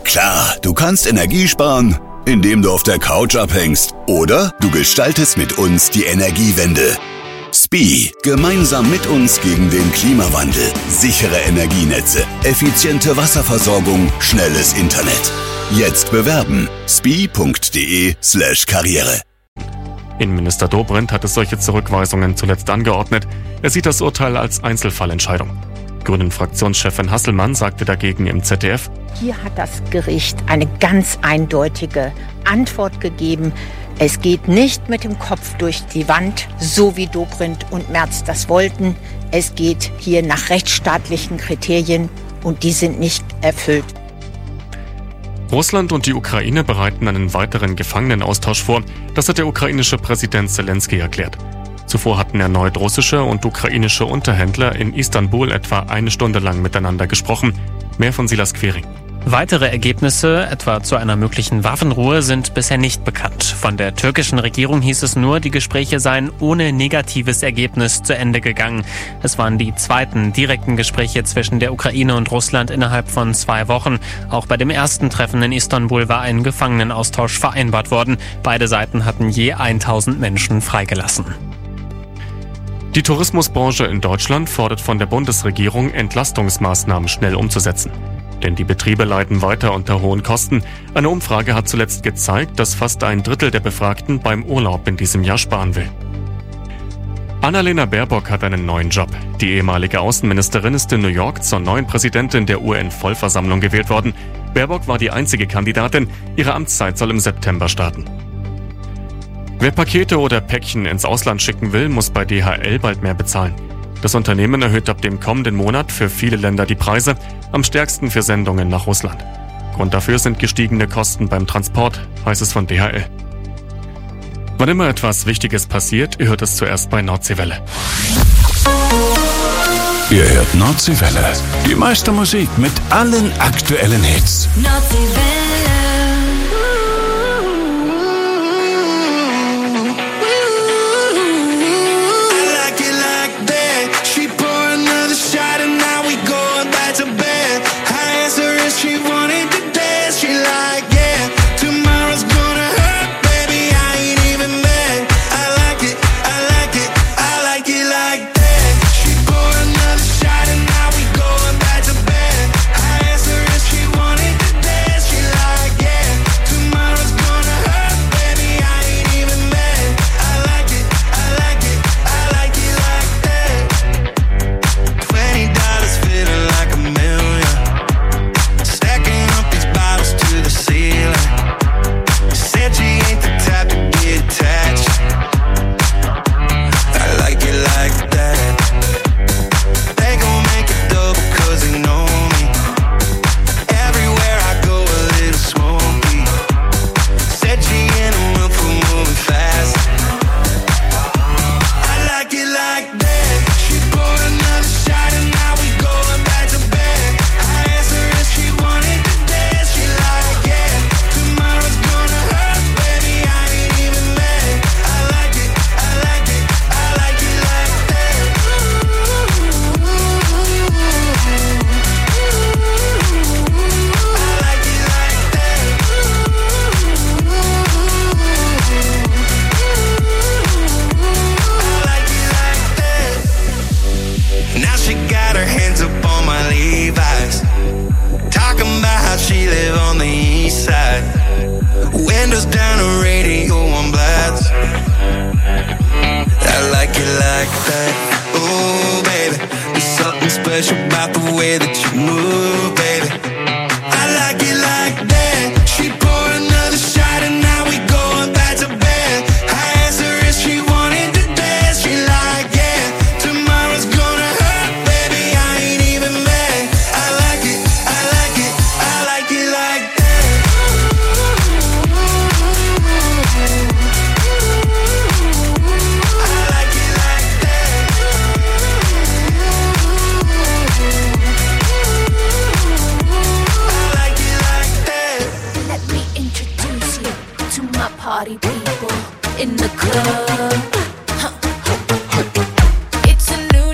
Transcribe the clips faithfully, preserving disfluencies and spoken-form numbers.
Klar, du kannst Energie sparen, indem du auf der Couch abhängst. Oder du gestaltest mit uns die Energiewende. S P I, gemeinsam mit uns gegen den Klimawandel. Sichere Energienetze, effiziente Wasserversorgung, schnelles Internet. Jetzt bewerben. spi punkt de slash karriere. Innenminister Dobrindt hat es solche Zurückweisungen zuletzt angeordnet. Er sieht das Urteil als Einzelfallentscheidung. Grünen-Fraktionschefin Hasselmann sagte dagegen im Z D F: Hier hat das Gericht eine ganz eindeutige Antwort gegeben. Es geht nicht mit dem Kopf durch die Wand, so wie Dobrindt und Merz das wollten. Es geht hier nach rechtsstaatlichen Kriterien und die sind nicht erfüllt. Russland und die Ukraine bereiten einen weiteren Gefangenenaustausch vor. Das hat der ukrainische Präsident Zelensky erklärt. Zuvor hatten erneut russische und ukrainische Unterhändler in Istanbul etwa eine Stunde lang miteinander gesprochen. Mehr von Silas Quering. Weitere Ergebnisse, etwa zu einer möglichen Waffenruhe, sind bisher nicht bekannt. Von der türkischen Regierung hieß es nur, die Gespräche seien ohne negatives Ergebnis zu Ende gegangen. Es waren die zweiten direkten Gespräche zwischen der Ukraine und Russland innerhalb von zwei Wochen. Auch bei dem ersten Treffen in Istanbul war ein Gefangenenaustausch vereinbart worden. Beide Seiten hatten je tausend Menschen freigelassen. Die Tourismusbranche in Deutschland fordert von der Bundesregierung, Entlastungsmaßnahmen schnell umzusetzen. Denn die Betriebe leiden weiter unter hohen Kosten. Eine Umfrage hat zuletzt gezeigt, dass fast ein Drittel der Befragten beim Urlaub in diesem Jahr sparen will. Annalena Baerbock hat einen neuen Job. Die ehemalige Außenministerin ist in New York zur neuen Präsidentin der U N-Vollversammlung gewählt worden. Baerbock war die einzige Kandidatin. Ihre Amtszeit soll im September starten. Wer Pakete oder Päckchen ins Ausland schicken will, muss bei D H L bald mehr bezahlen. Das Unternehmen erhöht ab dem kommenden Monat für viele Länder die Preise, am stärksten für Sendungen nach Russland. Grund dafür sind gestiegene Kosten beim Transport, heißt es von D H L. Wann immer etwas Wichtiges passiert, ihr hört es zuerst bei Nordseewelle. Ihr hört Nordseewelle. Die meiste Musik mit allen aktuellen Hits. Nordseewelle. Party people in the club. It's a new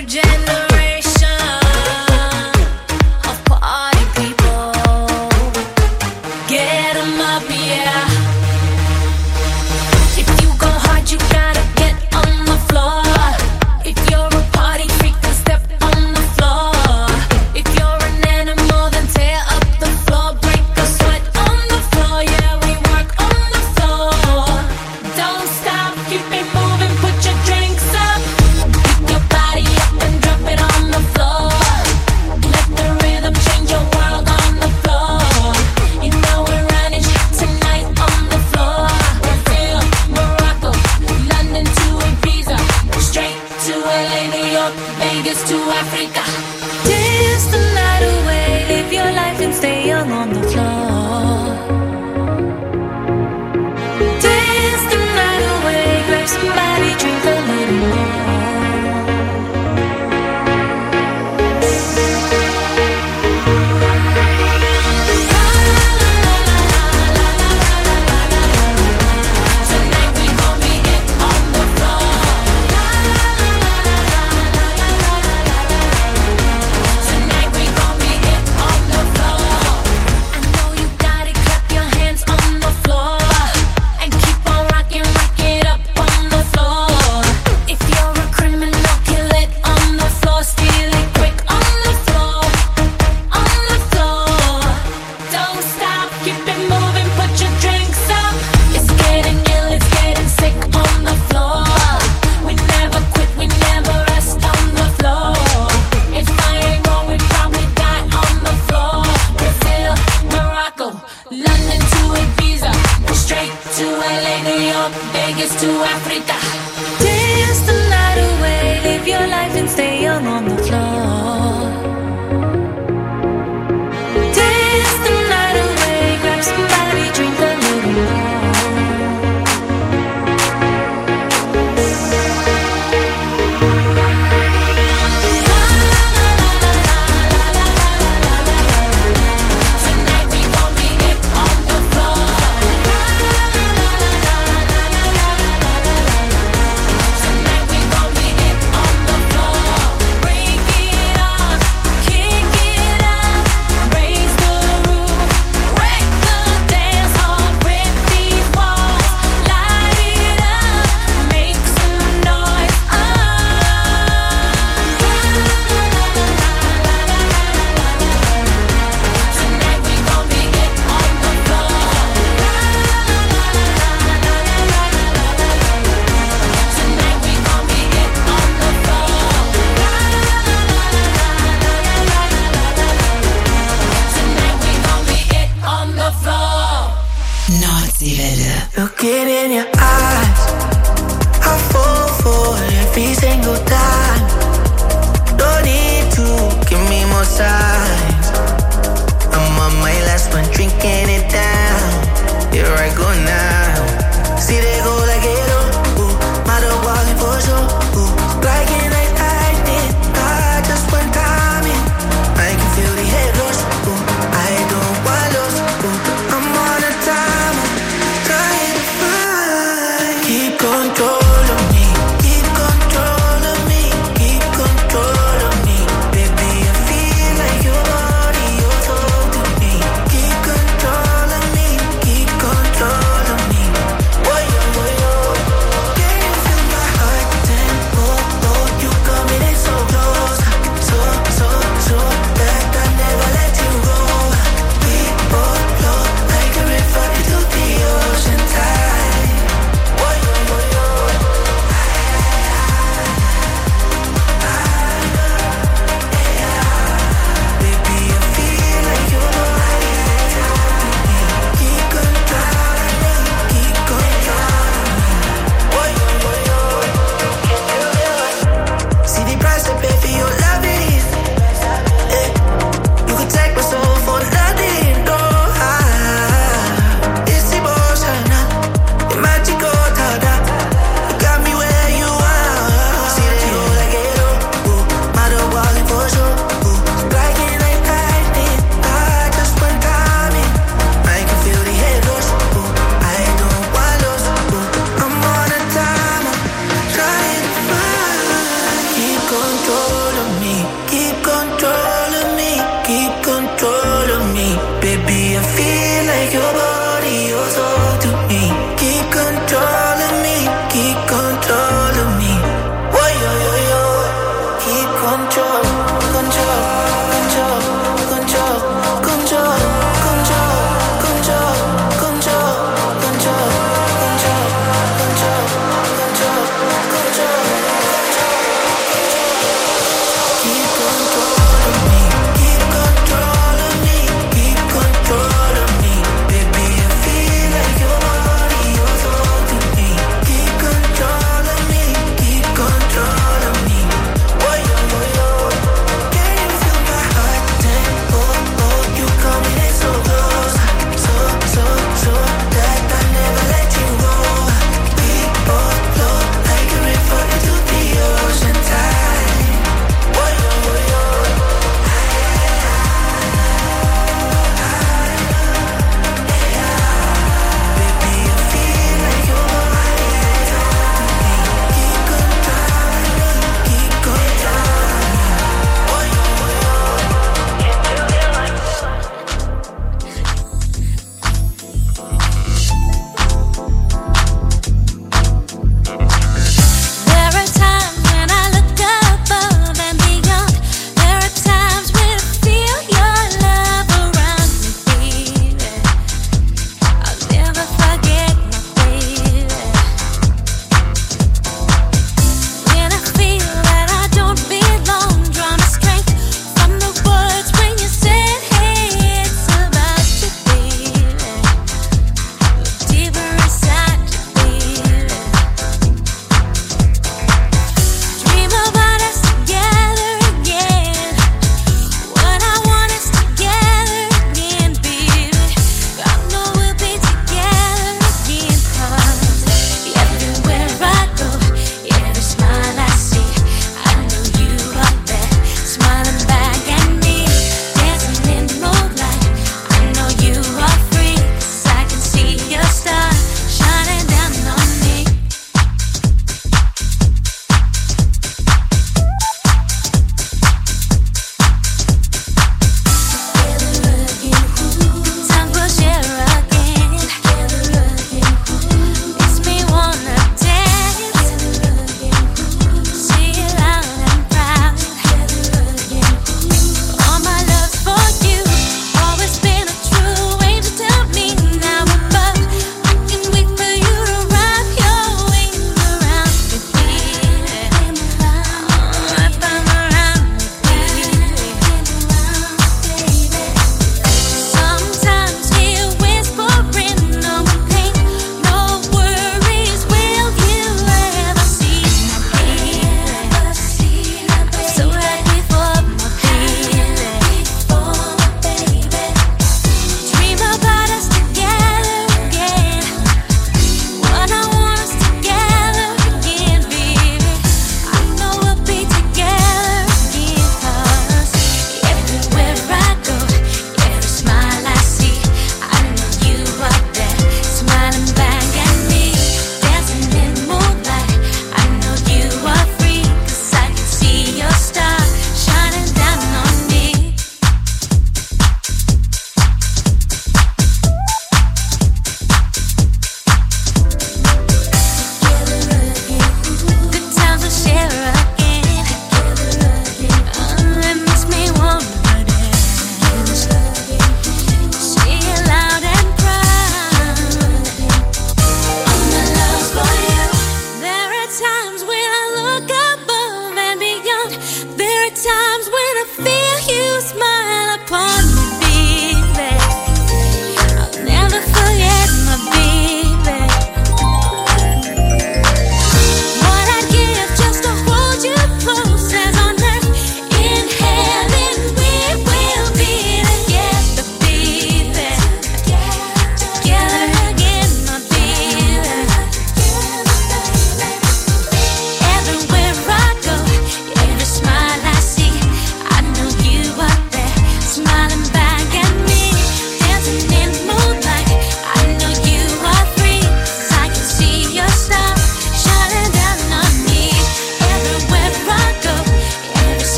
generation of party people. to Africa. Dance the night away, live your life and stay young on the floor. Dance the night away, grab somebody, drink a little more. Looking in your eyes, I fall for every single time. No need to give me more signs. I'm on my last one, drinking it down. Here I go now. See they go like it, oh, ooh. My dog walking for sure, ooh. Like it like I did, I just went time in. I can feel the head rush, ooh. I don't want lost, ooh. I'm on a timer. Keep control of me, keep control of me, keep control of me. Baby, I feel like you're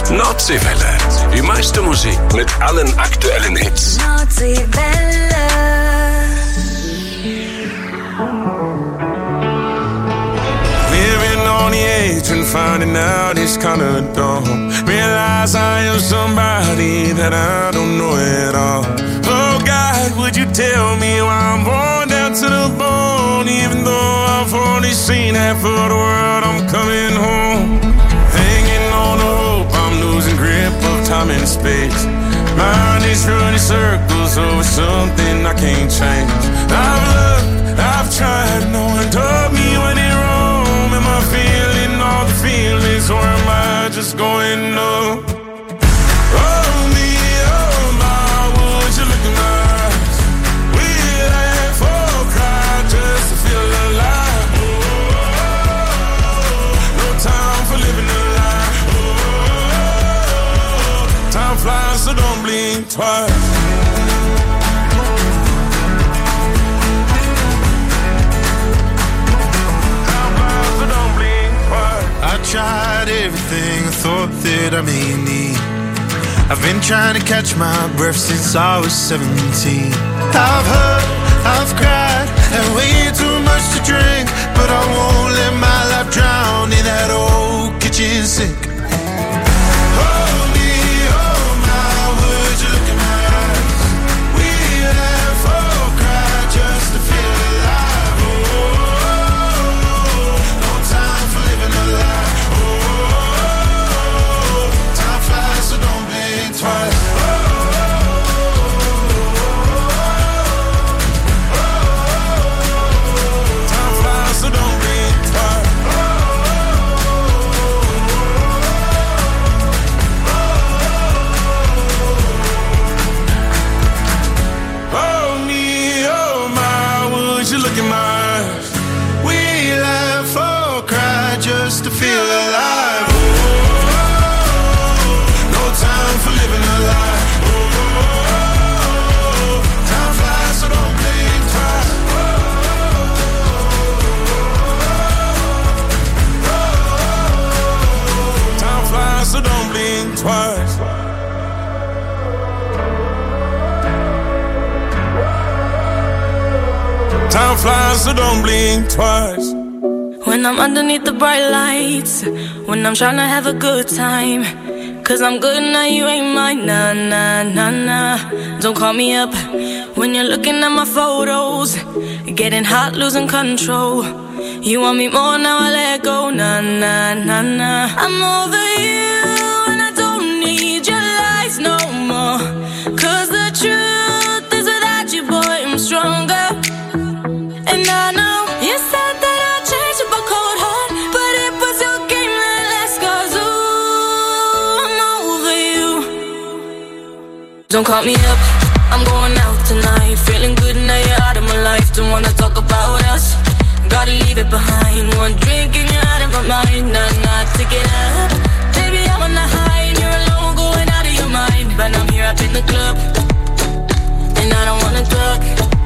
Nordseewelle. Die meiste Musik mit allen aktuellen Hits. Nordseewelle. Living on the edge and finding out it's kinda dumb. Realize I am somebody that I don't know at all. Oh God, would you tell me why I'm born down to the bone? Even though I've only seen half of the world, I'm coming home. Hanging on the hope, I'm losing grip of time and space. Mind is running circles over something I can't change. I've looked, I've tried, no one told me when it wrong. Am I feeling all the feelings, or am I just going numb? Oh me, oh my, would you look in my eyes? We laugh or cry just to feel alive. Oh, no time for living a lie. Oh, time flies, so don't blink twice. I tried everything I thought that I may need. I've been trying to catch my breath since I was seventeen. I've hurt, I've cried, and way too much to drink, but I won't let my life drown in that old kitchen sink. Oh me, oh my, would you look in my eyes? We laugh or cry just to feel alive. Oh, no time for living a lie. Twice. Time flies, so don't blink twice. Oh me, oh my, would you look in my eyes? We laugh or cry just to feel alive. Time for living a lie. Oh, time flies, so don't blink twice. Oh, time flies, so don't blink twice. Time flies, so don't blink twice. When I'm underneath the bright lights, when I'm trying to have a good time, cause I'm good now, you ain't mine, nah, nah, nah, nah. Don't call me up when you're looking at my photos, getting hot, losing control. You want me more, now I let go, nah, nah, nah, nah. I'm over you and I don't need your lies no more. Cause the truth is without you, boy, I'm stronger. And I know you said that I'd change up a cold heart, but it was your game that last, cause ooh, I'm over you. Don't call me up, I'm going out tonight. Feeling good now you're out of my life. Don't wanna talk about us, gotta leave it behind. One drink and you're out of my mind. Nah, nah, take it up. Baby, I'm on the high and you're alone, going out of your mind. But I'm here up in the club, and I don't wanna talk.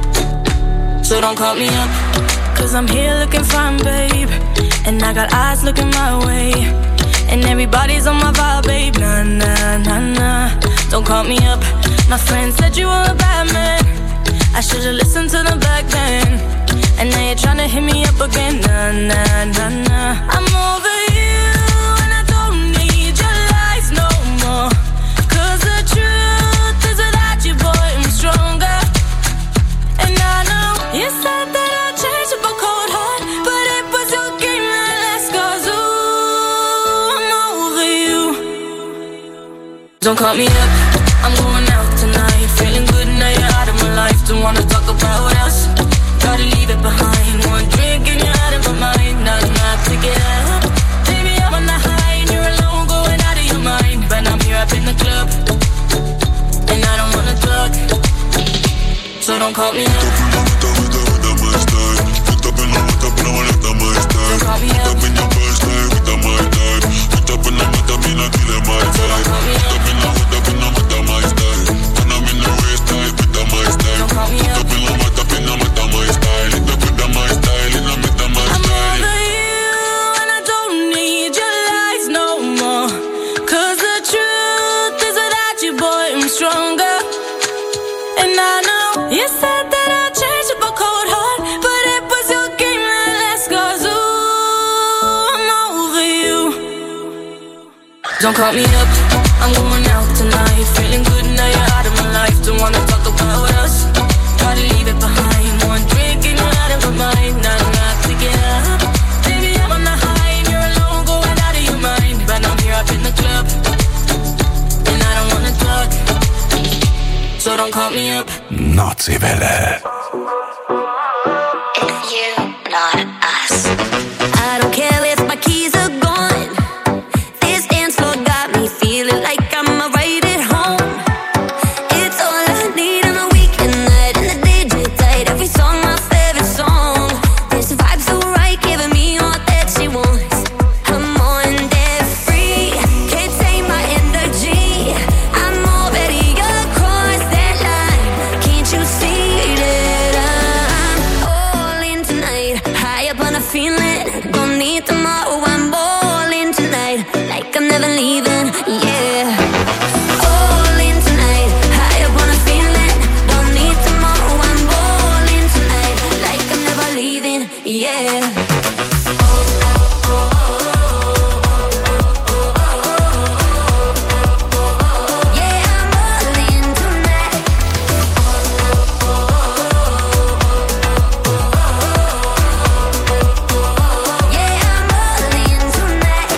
So don't call me up, cause I'm here looking fine, babe. And I got eyes looking my way, and everybody's on my vibe, babe. Nah, nah, nah, nah. Don't call me up. My friend said you were a bad man, I should've listened to them back then. And now you're tryna hit me up again. Nah, nah, nah, nah. I'm over you and I don't need your lies no more. Cause the truth is without you, boy, I'm stronger. And I know you said that I'd change up a cold heart, but it was your game that last, cause ooh, I'm over you. Don't call me up, I'm going out tonight. Feeling good now you're out of my life. Don't wanna talk about us, gotta leave it behind. One drink and you're out of my mind. Now I'm not to get up. Baby, I'm on the high and you're alone, going out of your mind. But I'm here up in the club, and I don't wanna talk. So don't call me up. Don't call me up. I'm over you and I don't need your lies no more. Cause the truth You said that I'd change up a cold heart, but it was your game that last. 'Cause ooh, I'm over you. Don't call me up, I'm going out tonight. Feeling good now you're out of my life. Don't wanna talk about us, try to leave it behind. One drink and you're out of my mind. Not enough to get up. Baby, I'm on the high and you're alone, going out of your mind. But I'm here up in the club, and I don't wanna talk, so don't call me up. Nordseewelle. It's you, not us. I don't care if my keys are gone. This dance floor got me feeling like I'm right at home. It's all I need on the weekend night, and the D J tight. Every song my favorite song. This vibe so right, giving me all that she wants. I'm on that free, can't take my energy. I'm already across that line. Can't you see that I'm all in tonight? High up on a feeling, don't need tomorrow. I'm all in tonight, like I'm never leaving. Yeah. All in tonight, high up on a feeling, don't need tomorrow. I'm all in tonight, like I'm never leaving. Yeah. Yeah, I'm all in tonight. Yeah, I'm all in tonight.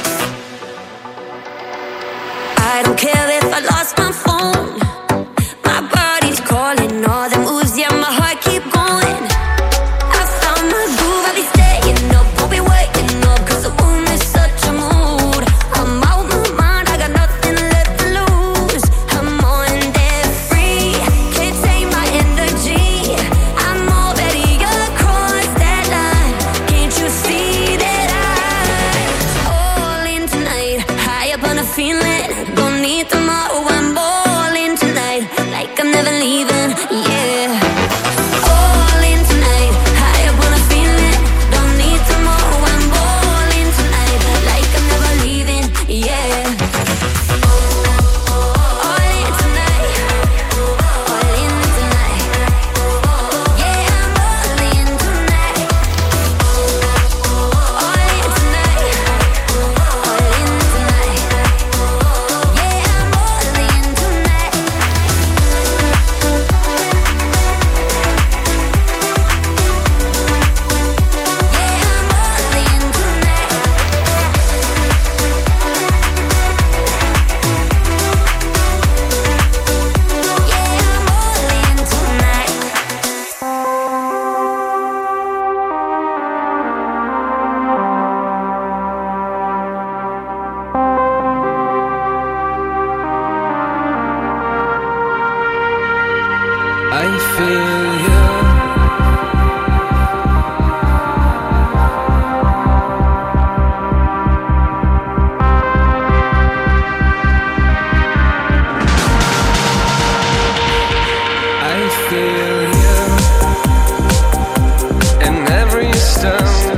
I don't care if I lost my phone. My body's calling, all the moves, yeah, my heart keep going. I found my groove, I'll be staying up, won't be waking up, 'cause the room is such a mood. I'm out my mind, I got nothing left to lose. I'm on that free, can't take my energy. I'm already across that line. Can't you see that I'm all in tonight? High up on a feeling, don't need tomorrow. I'm all in tonight, like I'm never leaving. Yeah. All in tonight, high up on a feeling, don't need tomorrow. I'm all in tonight, like I'm never leaving. Yeah. All in tonight, all in tonight. Yeah, I'm all in tonight. All in tonight, all in tonight. Yeah, I'm all in tonight. I feel you. I feel you in every stone,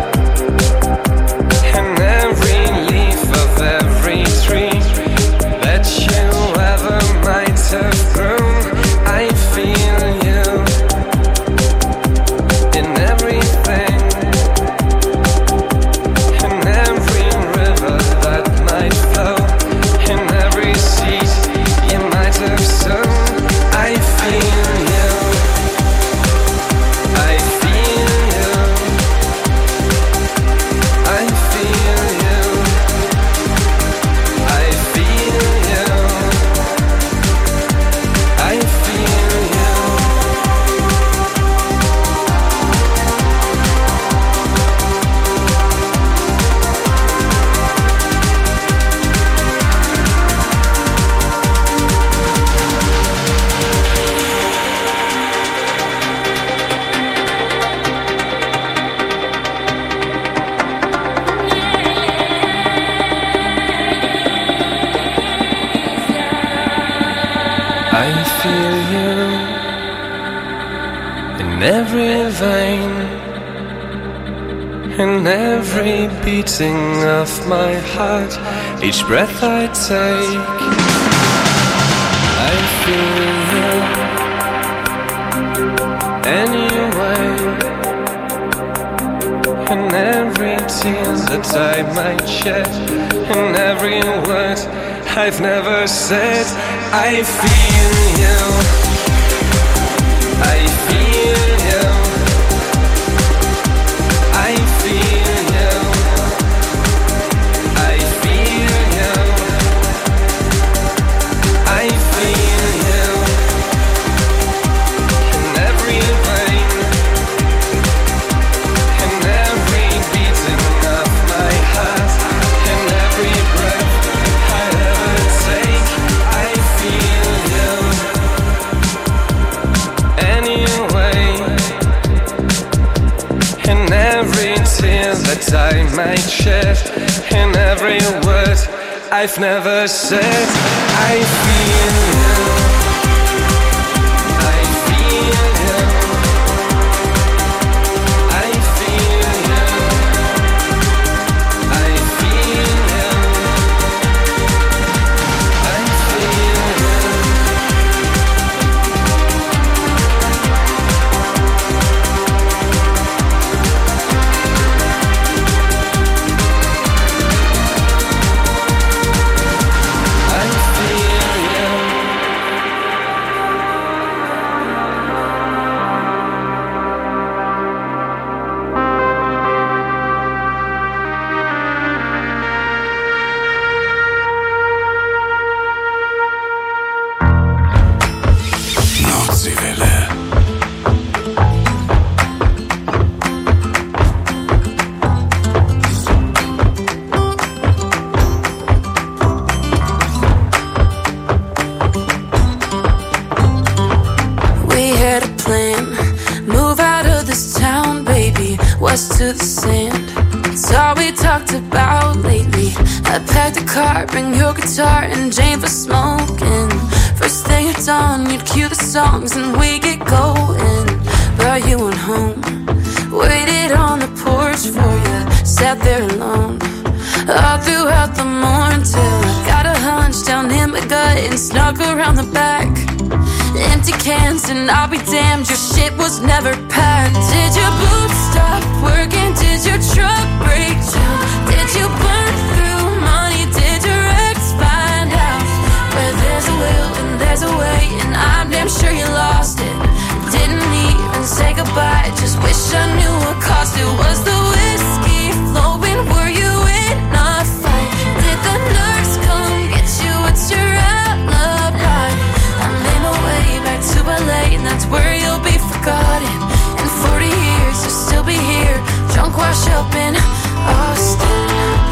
in every leaf of every tree that you ever might have grown. I feel you in everything, in every river that might flow, in every seed you might have sown. I feel you, I feel you, I feel you, I feel you, I feel you. I feel you in every vein, in every beating of my heart, each breath I take. I feel you anyway. And every tear that I might shed, and every word I've never said, I feel you, I feel you, I feel you, I feel you, I feel you, in every vein, in every beating of my heart, in every breath I ever take, I feel you, anyway, in every tear that I might shed, in every word I've never said, I feel you, I feel you, I feel you, I feel you, I feel you. Nordseewelle. We had a plan, move out of this town, baby, west to the sand. It's all we talked about lately. I packed a car, bring your guitar and Jane for smoking. First thing at dawn, you'd cue the songs and we get going. But you went home, waited on the porch for you, sat there alone all throughout the morning till I got a hunch down in my gut and snuck around the back. Empty cans and I'll be damned, your shit was never packed. Did your boots stop working? Did your truck break down? Did you burn through money? Did your ex find out? Where there's a will and there's a way, and I'm damn sure you lost it. Didn't even say goodbye, just wish I knew what cost it. Was the whiskey flowing? Were you in a fight? Did the nurse come get you? What's your alibi? I made my way back to L A, and that's where you'll be forgotten. In forty years you'll still be here, drunk, washed up in Austin.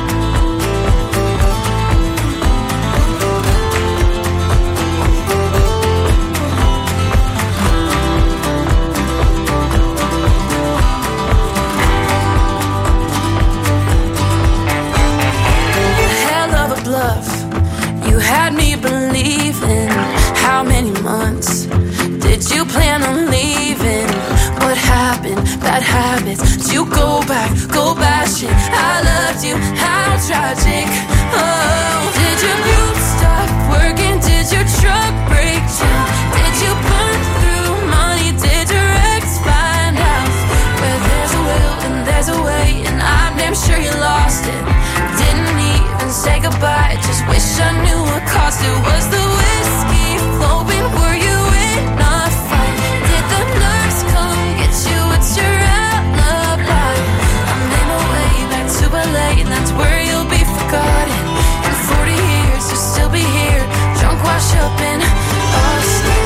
Hell of a bluff, you had me believing. How many months did you plan on leaving? What happened? Bad habits. Did you go back, go bashing? I loved you, how tragic. Oh, did your boots stop working? Did your truck break down? Did you burn through money? Did your ex find out? Where there's a will and there's a way, and I'm damn sure you lost it. Didn't even say goodbye, just wish I knew what cost it. Was the whiskey flowing? Were you in a fight? Did the nurse come get you? What's your alibi? I made my way back to L A, and that's where you'll be forgotten. In forty years you'll still be here, drunk, washed up in Austin.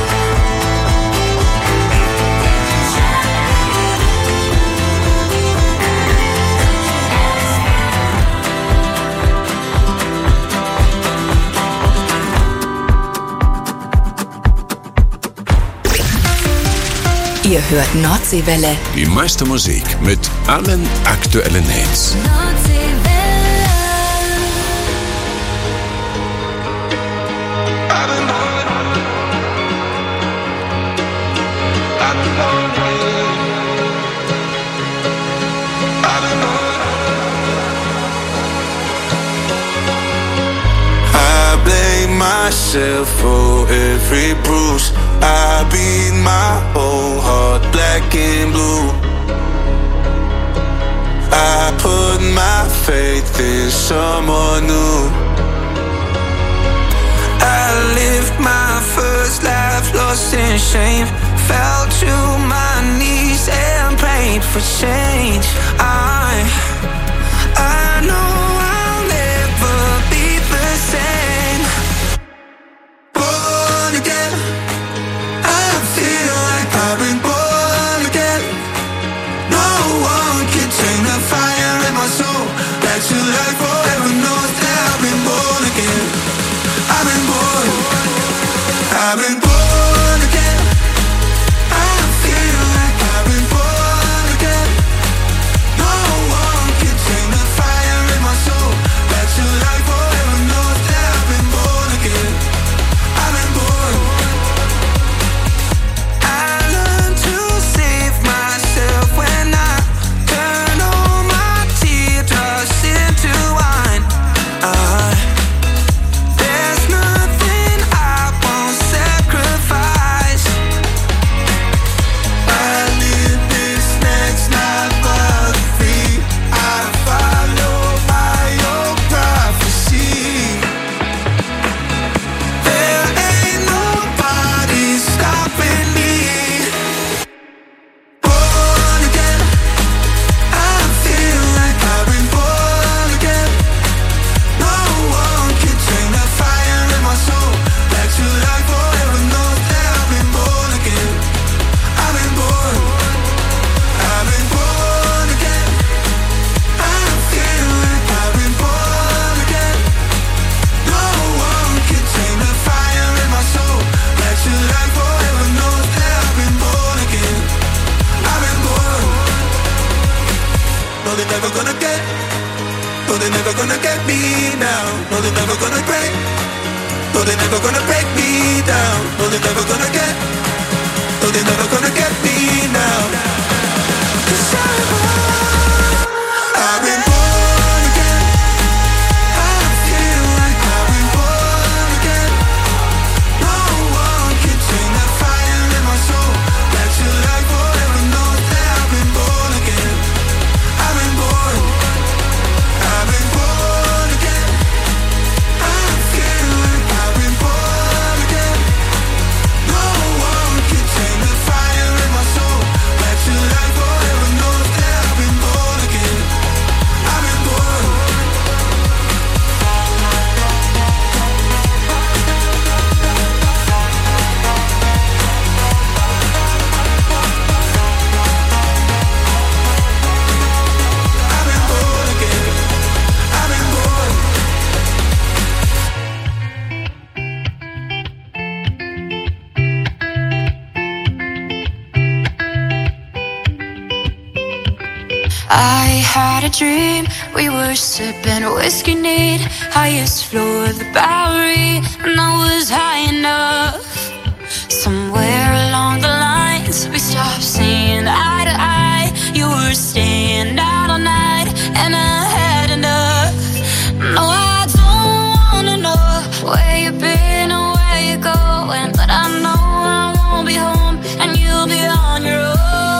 Ihr hört Nordseewelle. Die meiste Musik mit allen aktuellen Hits. I blame myself for every bruise. I beat my whole heart black and blue. I put my faith in someone new. I lived my first life lost in shame. Fell to my knees and prayed for change. I, I know I'll never be the same. Born again, I feel like I've been born again. No one can tame the fire in my soul. Back to life forever knows that I've been born again. I've been born, I've been born. I had a dream, we were sipping whiskey neat, highest floor of the Bowery, and I was high enough. Somewhere along the lines, we stopped seeing eye to eye. You were staying out all night, and I had enough. No, I don't wanna know where you've been or where you're going, but I know I won't be home, and you'll be on your own.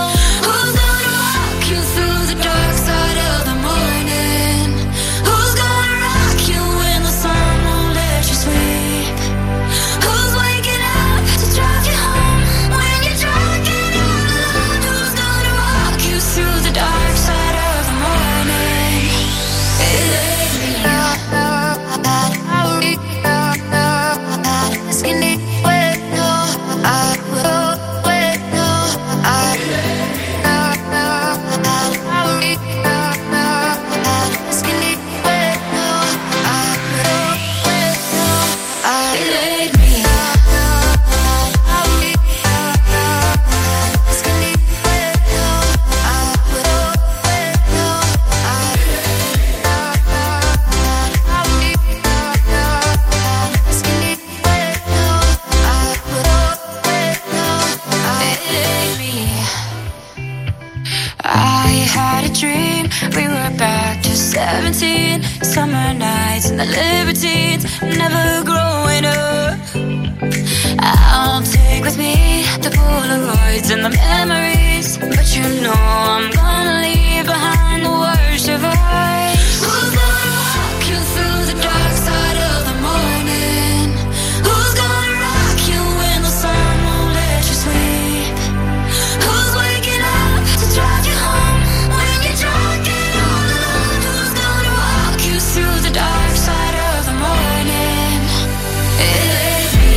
seventeen, summer nights and the libertines, never growing up. I'll take with me the Polaroids and the memories, but you know I'm gonna leave behind the worst of us. Who's gonna walk you through the dark side of the morning? Who's gonna rock you when the sun won't let you sleep? Who's waking up to drive you home when you're drunk and all alone? Who's gonna walk you through the dark side of the morning? It ain't me.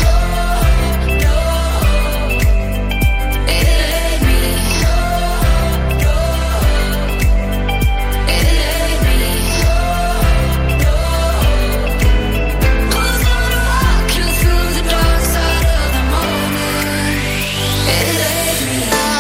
It ain't me. It ain't me. Who's gonna walk you through the dark side of the morning? It ain't me.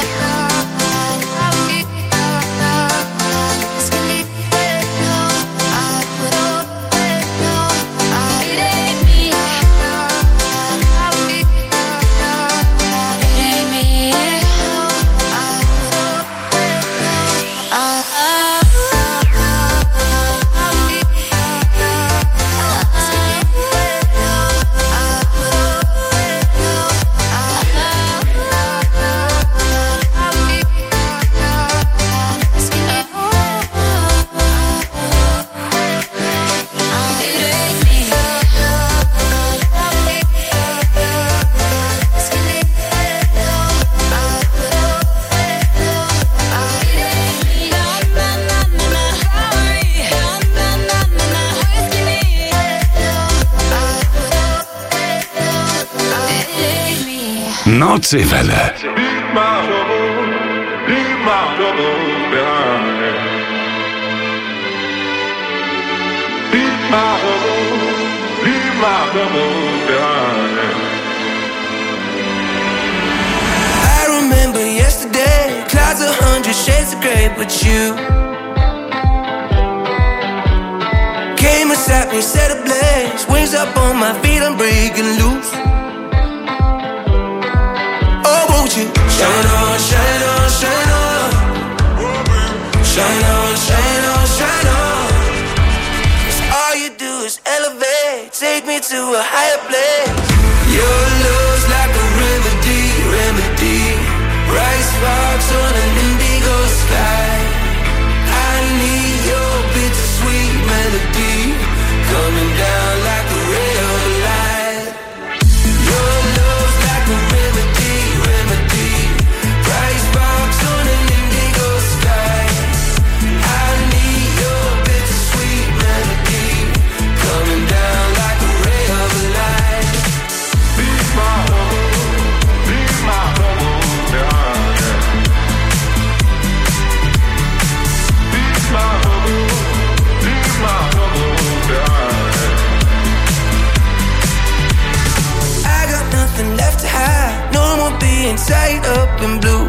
Nordseewelle. I remember yesterday, clouds a hundred shades of grey, but you came and sat me, set ablaze, wings up on my feet, I'm breaking loose. Oh, won't you shine on, shine on, shine on, shine on, shine on, shine on. 'Cause all you do is elevate, take me to a higher place. Your love's like a remedy, remedy. Bright sparks on an indigo sky. I need your bittersweet melody coming down like a ray of light. Your love's like a remedy, remedy. Bright sparks on an indigo sky. I need your bittersweet melody coming down like a ray of light. Be my home, be my home, yeah, yeah. Be my home, be my home, yeah, yeah. I got nothing left to hide, no more being tied up in blue.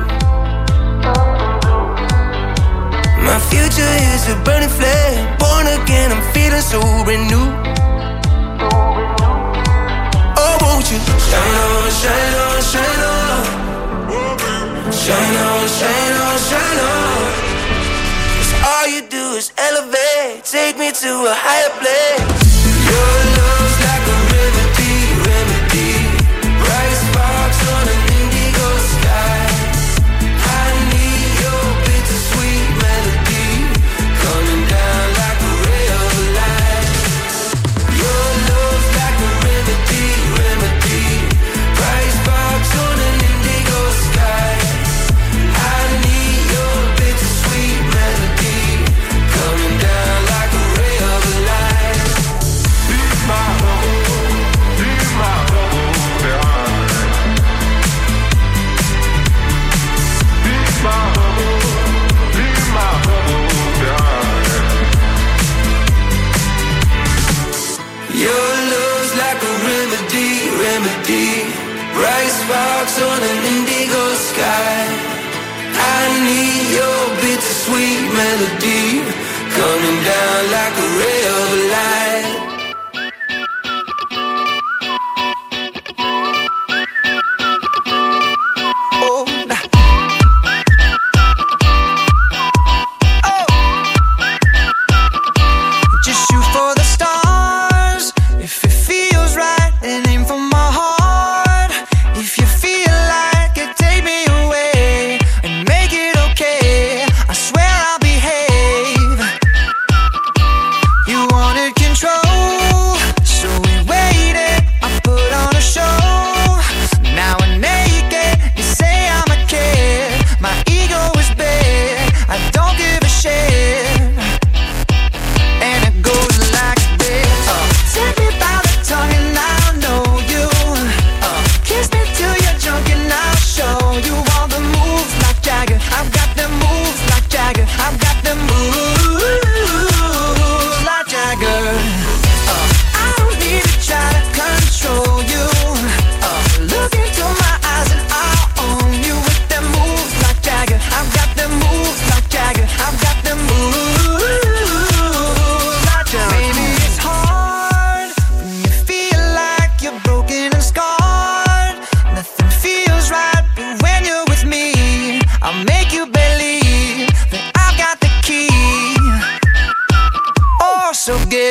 My future is a burning flame, born again, I'm feeling so renewed. Oh, won't you shine on, shine on, shine on, shine on, shine on, shine on. 'Cause all you do is elevate, take me to a higher place. Your love's like a remedy, remedy. Bright sparks on an indigo sky. I need your bittersweet melody coming down like a ray of light. Your love's like a remedy, remedy. Bright sparks on an indigo sky. I need your bittersweet melody coming down like a ray of light. Be my home, be my home, yeah. Be my home, be my home, yeah. Your love's like a remedy, remedy. Bright sparks on an indigo sky. I need your bittersweet melody coming down like a ray of light. Oh, nah. Oh. Just shoot for the stars if it feels right, and aim for my heart.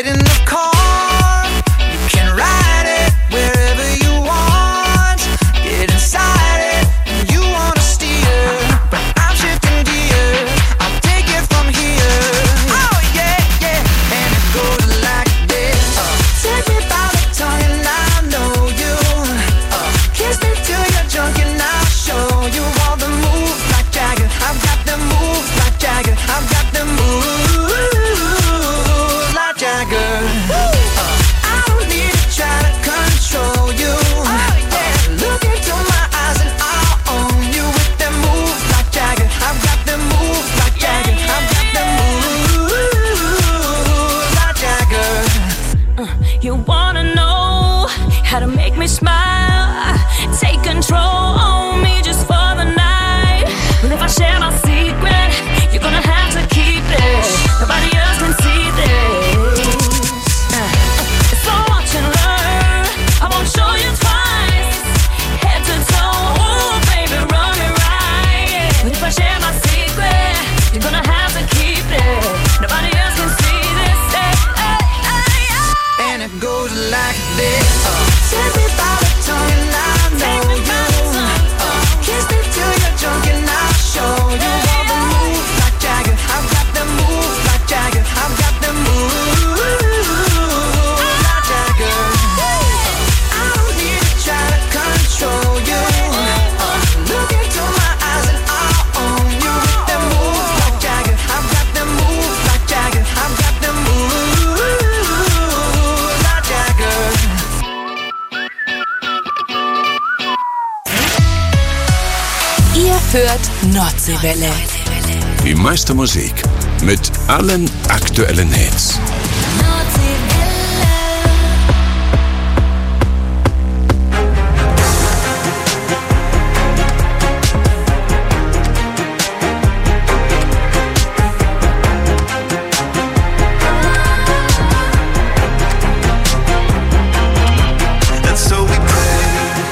Get in the car, you can ride it wherever you want. Get inside it, and you wanna steer, but I'm shifting gears. I'll take it from here. Oh yeah, yeah, and it goes like this. Uh, take me by the tongue and I know you. Uh, kiss me till you're drunk and I'll show you all the moves like Jagger. I've got the moves like Jagger. I've got the moves like Jagger. Uh, I don't need to try to control you. Oh, yeah. uh, look into my eyes and I'll own you with them moves like Jagger. I've got the moves like Jagger. I've got the moves like Jagger. Uh, you wanna know how to make me smile? Take control on me just for the night. But if I share my secret, you're gonna have to keep it. Nobody else can see this. Uh, so watch and learn. I won't show you twice. Head to toe, ooh, baby, run it right. But if I share my secret, you're gonna have to keep it. Nobody else can see this. Hey, hey, hey, hey. And it goes like this. Uh, take me by the tongue and I know you. Uh, kiss me till you're drunk and I'll show you all the moves like Jagger. I've got the moves like Jagger. I've got the moves like Jagger. Uh, I don't need to try to control you. Uh, look into my eyes and I'll own you with the moves like Jagger. I've got the moves like Jagger. I've got the moves like Jagger. Ihr hört Nordseewelle. Die meiste Musik mit allen aktuellen Hits. And so we pray.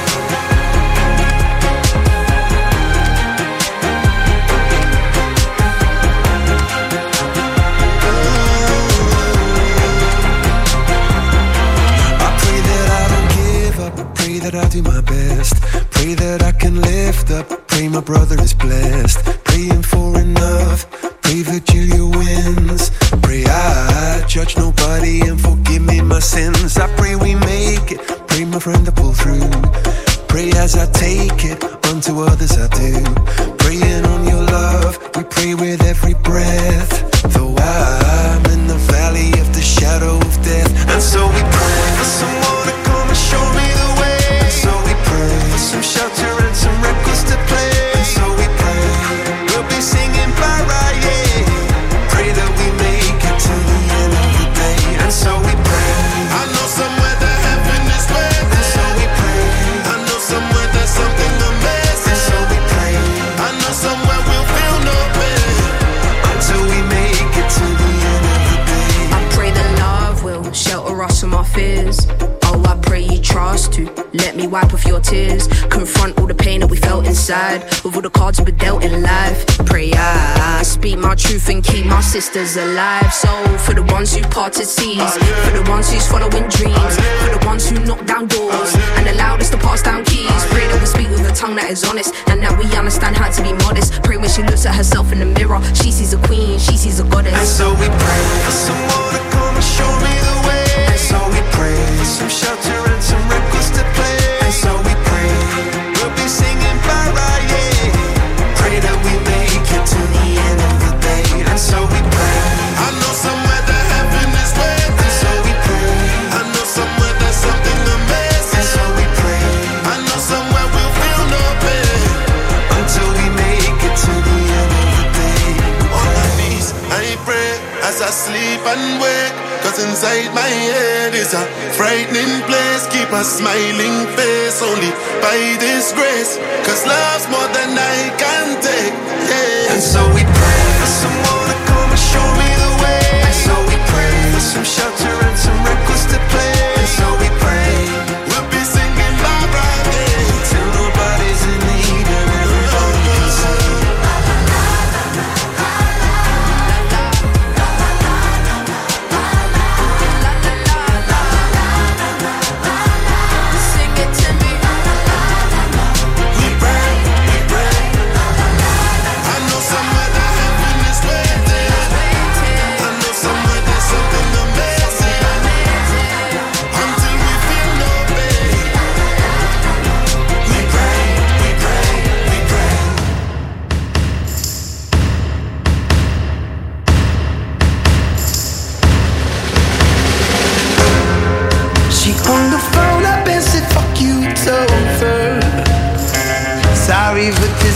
I pray that I don't give up. I pray that I do my best. Pray that I can lift up. Pray my brother is blessed. Praying for enough. Pray Virgilia wins. Pray I judge nobody and forgive me my sins. I pray we make it. Pray my friend to pull through. Pray as I take it, unto others I do. Praying on your love, we pray with every breath. Though I'm in the valley of the shadow of death. And so we pray for someone to come and show me the way. And so we pray for some shelter and some records to play. And so we pray we'll be singing bye-bye, yeah. Pray that we make it to the end of the day. And so we pray. I know somewhere that heaven is waiting. And so we pray. I know somewhere there's something amazing. And so we pray. I know somewhere we'll feel no pain until we make it to the end of the day. I pray that love will shelter us from our fears. Oh, I pray you trust to let me wipe off your tears. Confront all the pain that we felt inside with all the cards we've been dealt in life. Pray I speak my truth and keep my sisters alive. So for the ones who parted seas, for the ones who's following dreams, for the ones who knock down doors and allowed us to pass down keys. Pray that we speak with a tongue that is honest and that we understand how to be modest. Pray when she looks at herself in the mirror, she sees a queen, she sees a goddess. And so we pray for someone to come and show me the way. And so we pray for some shelter and some records to play. And so we pray we'll be singing bye-bye, yeah. Pray that we make it to the end of the day. And so we pray. I know somewhere that heaven is waiting. And so we pray. I know somewhere there's something amazing. And so we pray. I know somewhere we'll feel no pain until we make it to the end of the day. On my knees, I pray as I sleep and wake. Cause inside my head is a frightening place. Keep a smiling face only by this grace. Cause love's more than I can take, yeah. And so we pray for someone to come and show me the way. And so we pray for some shelter and some records to play. And so we pray we'll be singing bye-bye, yeah, till nobody's in need and everybody can sing.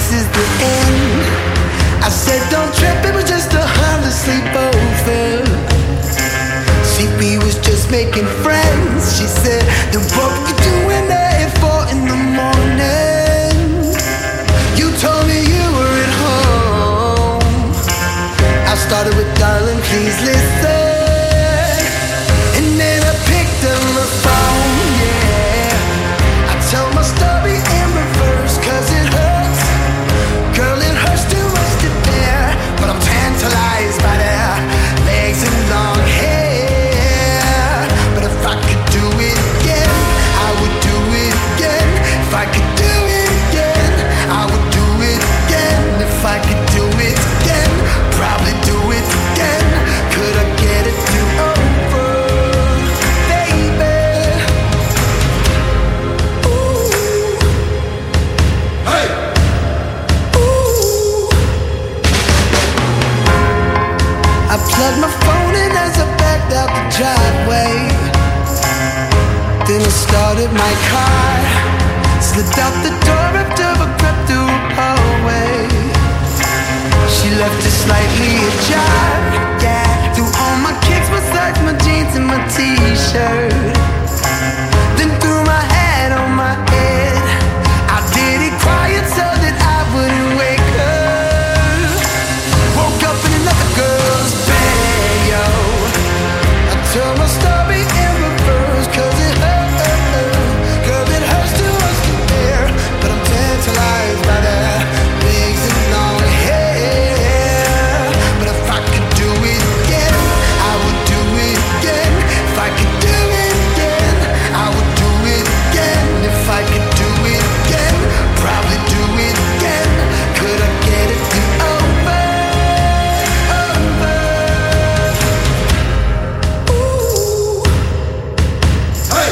this is the end. I said don't trip, it was just a harmless sleepover. See, we was just making friends. She said, then what were you doing there at four in the morning? You told me you were at home. I started with darling, please listen. And then I picked up the phone, yeah. I tell my story in reverse, cause it hurts. Girl, it hurts too much to bear, but I'm tantalized by their legs and long hair. But if I could do it again, I would do it again. If I could do it again, I would do it again. If I could do it again, probably do it again. Could I get it to over, baby? Ooh. Hey. Ooh. I plugged my phone in as I backed out the driveway. Then I started my car, slipped out the door after I crept through a hallway. She left it slightly ajar, yeah. Threw on my kicks, massaged my jeans and my t-shirt. Then threw my hat on my head. I did it quiet so that I wouldn't wake her. Woke up in another girl's bed, yo. I tell my story in reverse, cause it hurt. Girl, it hurts too much to bear, but I'm tantalized by their legs and long hair. But if I could do it again, I would do it again. If I could do it again, I would do it again. If I could do it again, probably do it again. Could I get it to over, over? Ooh. Hey.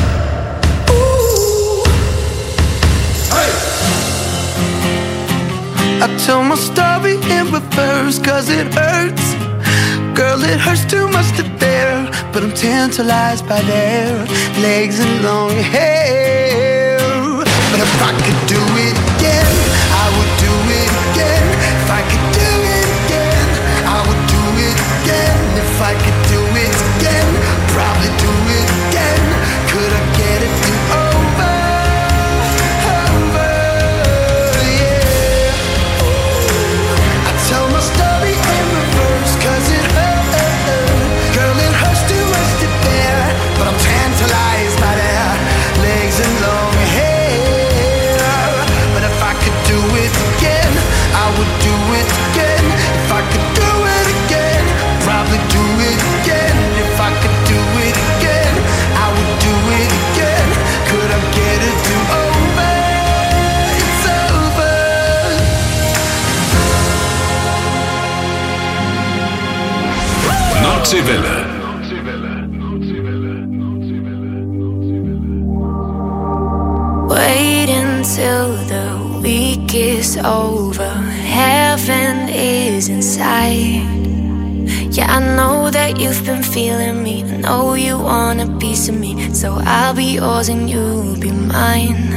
Ooh. Hey. I tell my story in reverse, cause it hurts. Girl, it hurts too much to bear, but I'm tantalized by their legs and long hair. But if I could do it again, I would do it again. If I could do it again, I would do it again. If I could do it again, probably do it again. Could I get it to over, over, yeah. Ooh. I tell my story in reverse, cause it hurt. Girl, it hurts too much to bear, but I'm tantalized by their legs and long hair. But if I could do it again, I would do it again. If I could do it again, probably do it again. If I could do it again, I would do it again. Could I get it to over? It's over. Nordseewelle. Wait until the week is over. Heaven is inside. Yeah, I know that you've been feeling me. I know you want a piece of me. So I'll be yours and you'll be mine.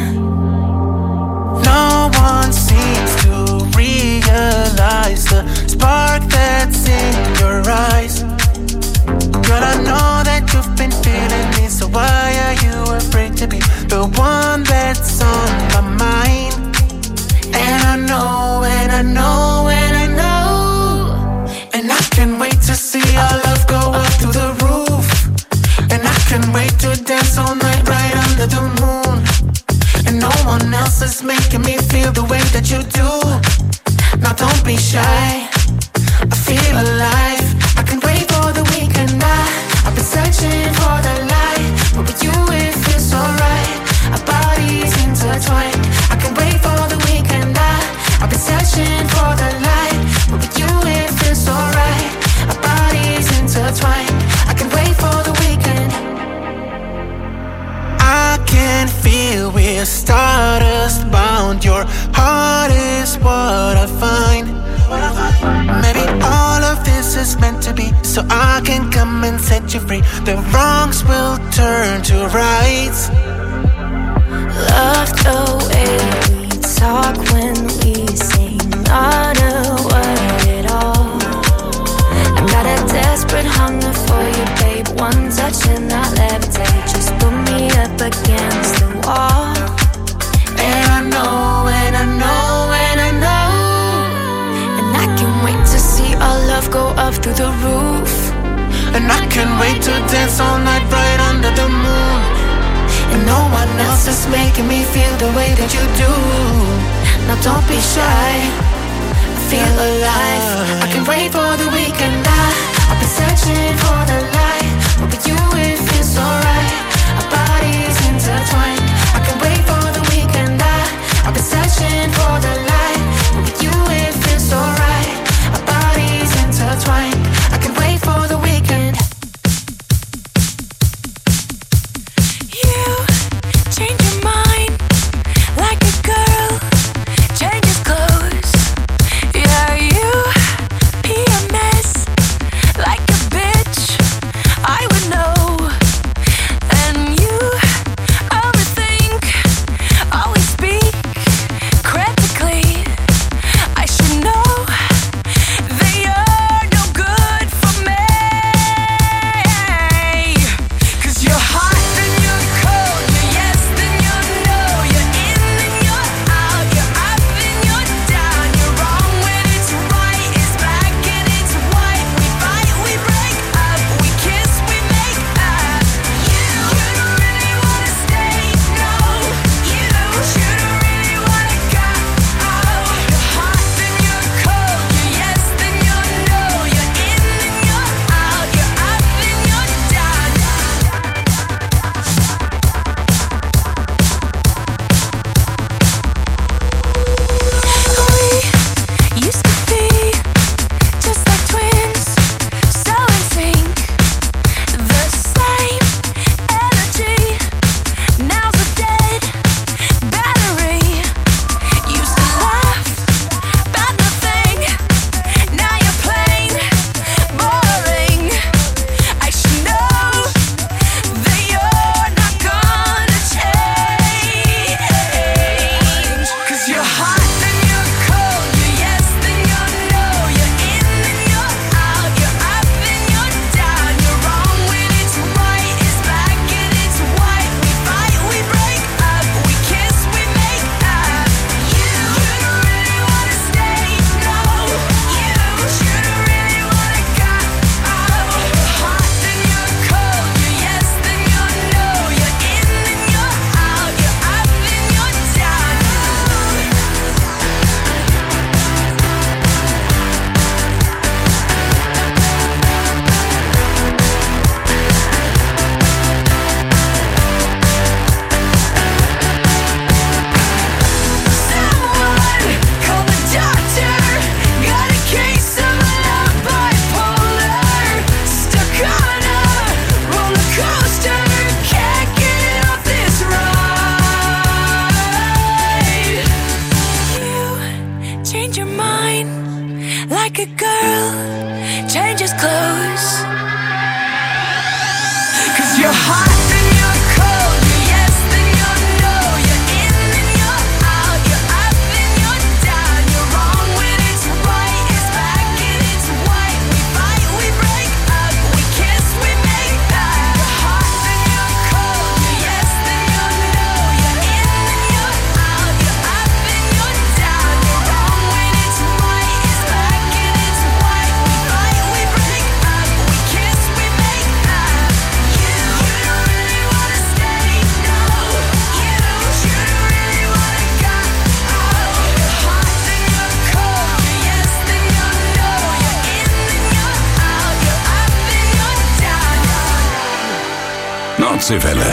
No one seems to realize the spark that's in your eyes. Girl, I know that you've been feeling me, so why are you afraid to be the one that's on my mind? And I know, and I know, and I know, and I can't wait to see our love go up to the roof. And I can't wait to dance all night right under the moon. And no one else is making me feel the way that you do. Now don't be shy, I feel alive. I can't wait for the weekend. I, I've been searching for the light, but with you it feels so right. Our bodies intertwined. I can't wait for the weekend. I, I've been searching for the light, but with you it feels so right. Our bodies intertwined. I can't wait for the weekend. I can feel we're stardust bound. Your heart is what I find. Maybe all of this is meant to be, so I can come and set you free. The wrongs will turn to rights. Love the way we talk when we levitate. Just put me up against the wall. And I know, and I know, and I know. And I can't wait to see our love go up through the roof. And I can't wait to dance all night right under the moon. And no one else is making me feel the way that you do. Now don't be shy, I feel alive. I can't wait for the weekend. I, I've been searching for the light, but with you it feels alright. Our bodies intertwined. I can't wait for the weekend. I, I've been searching for the light, but with you it feels alright. Our bodies intertwined. I can't wait for the weekend. You change your mind like a girl changes clothes. Yeah, you P M S like a bitch. I would know. And you overthink, always speak critically. I should know that you're no good for me. 'Cause you're hot, then you're cold. You're yes, then you're no. You're in, then you're out. You're up, then you're down. You're wrong when it's right. It's black and it's white. We fight, we break up. We kiss, we make up. You shouldn't really wanna stay. No, you shouldn't really wanna go. You're hot, then you're cold. You're yes, then you're no. You're in, then you're out. You're up, then you're down. We used to be just like twins, so in sync. The same energy. Now's a dead battery. Used to laugh about nothing. Now you're plain boring. I should know that you're not gonna change. 'Cause you're hot, then you're cold. You're yes, then you're no. You're in, then you're out. You're up, then you're down. You're wrong when it's right. It's black and it's white. We fight, we break up. We kiss, we make up. You shouldn't really wanna stay. No, you shouldn't really wanna go. You're hot, then you're cold. You're yes, then you're no. You're in, then you're out. You're up, then you're down. Someone call the doctor. Got a case of love bipolar. Stuck on a roller coaster. Can't get off this ride. You change your mind like a girl changes clothes. 'Cause you're hot, then you're cold. You're yes, then you're no. You're in, then you're out. You're up, then you're down. You're wrong when it's right. It's black and it's white. We fight, we break up. We kiss, we make up. You're hot, then you're cold. You're yes, then you're no. You're in, then you're out. You're up, then you're down. You're wrong when it's right. It's black and it's white. We fight, we break up. We kiss, we make up. You shouldn't really wanna stay. No, you shouldn't really wanna go. You're hot, then you're cold. You're yes, then you're no. You're in, then you're out. You're up, then you're down. Nordseewelle.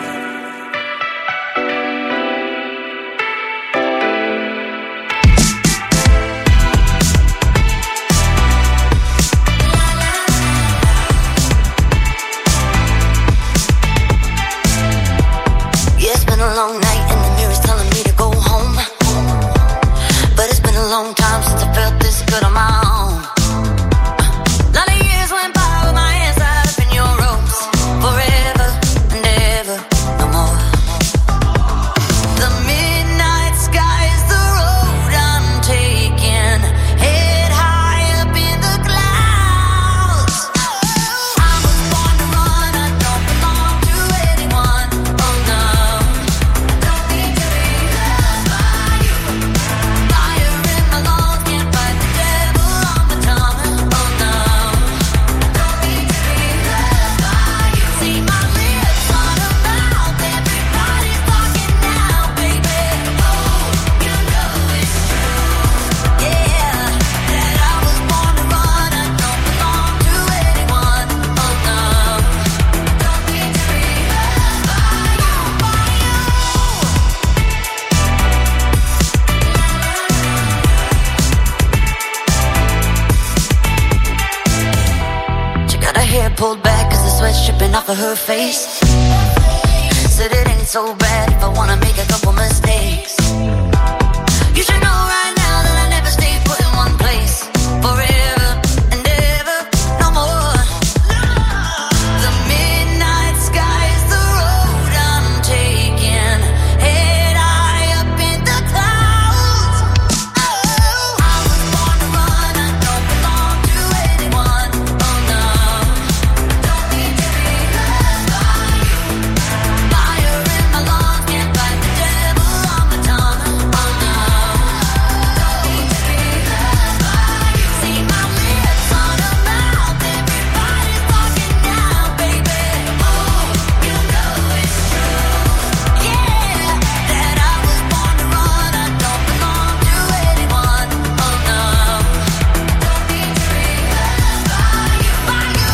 Yeah, it's been a long night and the mirror's telling me to go home. But it's been a long time since I felt this good on my own. A lot of years went by with my hands tied up in your ropes. Forever and ever. of her face. Said it ain't so bad if I wanna make a couple mistakes. You should know right now that I never stay put in one place forever and ever, no more. The midnight sky is the road I'm taking, head high up in the clouds. Oh, I was born to run, I don't belong to anyone. Oh no, don't need to be loved by you. Fire in my lungs, can't fight the devil on my tongue. Oh no, don't need to be loved by you. See my lips on a mouth, everybody's talking now, baby. Oh, you know it's true, yeah, that I was born to run, I don't belong to anyone. Oh no, don't need to be loved by you, by you.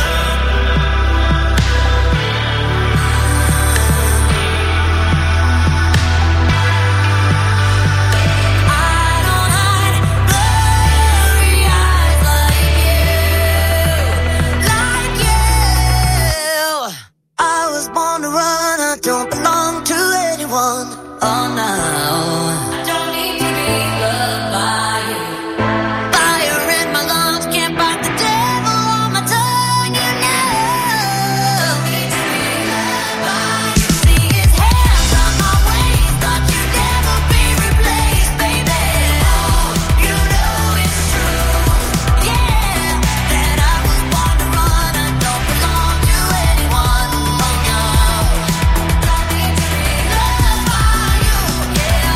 I don't hide blurry eyes like you, like you. I was born to run, I don't belong to anyone. Oh no, don't need to be loved by you. Fire in my lungs, can't fight the devil on my tongue. You know, don't need to be loved by you. See his hands on my waist, thought you'd never be replaced, baby. Oh, you know it's true, yeah, that I was born to run, I don't belong to anyone. Oh no, don't need to be loved by you, yeah.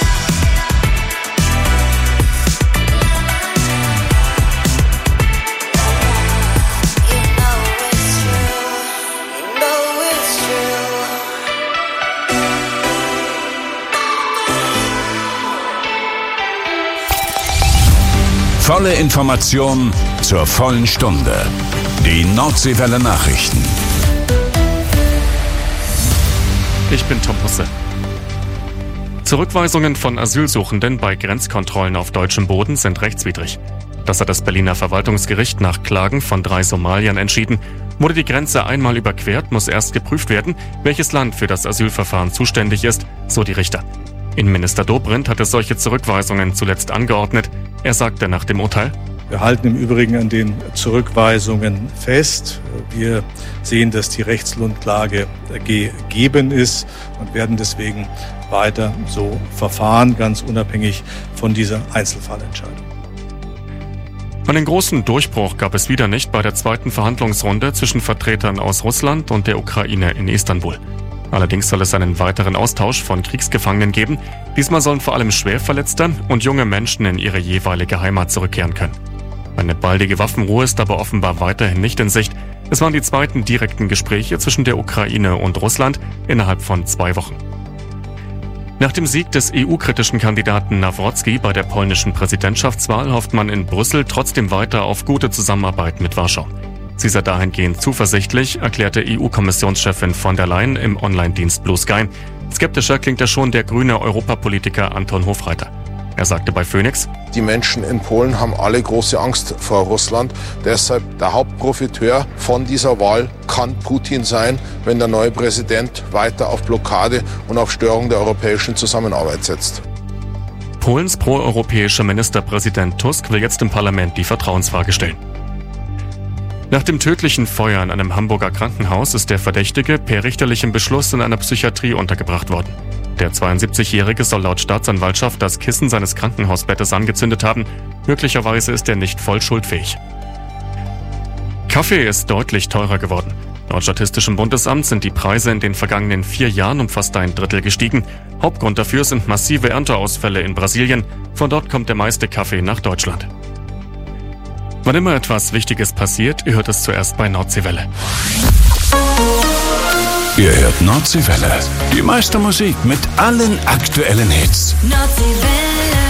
You know it's true, you know it's true. Volle Information zur vollen Stunde. Die Nordseewelle Nachrichten. Ich bin Tom Husse. Zurückweisungen von Asylsuchenden bei Grenzkontrollen auf deutschem Boden sind rechtswidrig. Das hat das Berliner Verwaltungsgericht nach Klagen von drei Somaliern entschieden. Wurde die Grenze einmal überquert, muss erst geprüft werden, welches Land für das Asylverfahren zuständig ist, so die Richter. Innenminister Dobrindt hatte solche Zurückweisungen zuletzt angeordnet. Er sagte nach dem Urteil: Wir halten im Übrigen an den Zurückweisungen fest. Wir sehen, dass die Rechtsgrundlage gegeben ist und werden deswegen weiter so verfahren, ganz unabhängig von dieser Einzelfallentscheidung. Einen großen Durchbruch gab es wieder nicht bei der zweiten Verhandlungsrunde zwischen Vertretern aus Russland und der Ukraine in Istanbul. Allerdings soll es einen weiteren Austausch von Kriegsgefangenen geben. Diesmal sollen vor allem Schwerverletzte und junge Menschen in ihre jeweilige Heimat zurückkehren können. Eine baldige Waffenruhe ist aber offenbar weiterhin nicht in Sicht. Es waren die zweiten direkten Gespräche zwischen der Ukraine und Russland innerhalb von zwei Wochen. Nach dem Sieg des E U-kritischen Kandidaten Nawrocki bei der polnischen Präsidentschaftswahl hofft man in Brüssel trotzdem weiter auf gute Zusammenarbeit mit Warschau. Sie sei dahingehend zuversichtlich, erklärte E U-Kommissionschefin von der Leyen im Online-Dienst Blue Sky. Skeptischer klingt ja schon der grüne Europapolitiker Anton Hofreiter. Er sagte bei Phoenix: Die Menschen in Polen haben alle große Angst vor Russland. Deshalb der Hauptprofiteur von dieser Wahl kann Putin sein, wenn der neue Präsident weiter auf Blockade und auf Störung der europäischen Zusammenarbeit setzt. Polens proeuropäischer Ministerpräsident Tusk will jetzt im Parlament die Vertrauensfrage stellen. Nach dem tödlichen Feuer in einem Hamburger Krankenhaus ist der Verdächtige per richterlichem Beschluss in einer Psychiatrie untergebracht worden. Der zweiundsiebzigjährige soll laut Staatsanwaltschaft das Kissen seines Krankenhausbettes angezündet haben. Möglicherweise ist er nicht voll schuldfähig. Kaffee ist deutlich teurer geworden. Laut Statistischem Bundesamt sind die Preise in den vergangenen vier Jahren um fast ein Drittel gestiegen. Hauptgrund dafür sind massive Ernteausfälle in Brasilien. Von dort kommt der meiste Kaffee nach Deutschland. Wann immer etwas Wichtiges passiert, ihr hört es zuerst bei Nordseewelle. Ihr hört Nordseewelle. Die meiste Musik mit allen aktuellen Hits. Nordseewelle.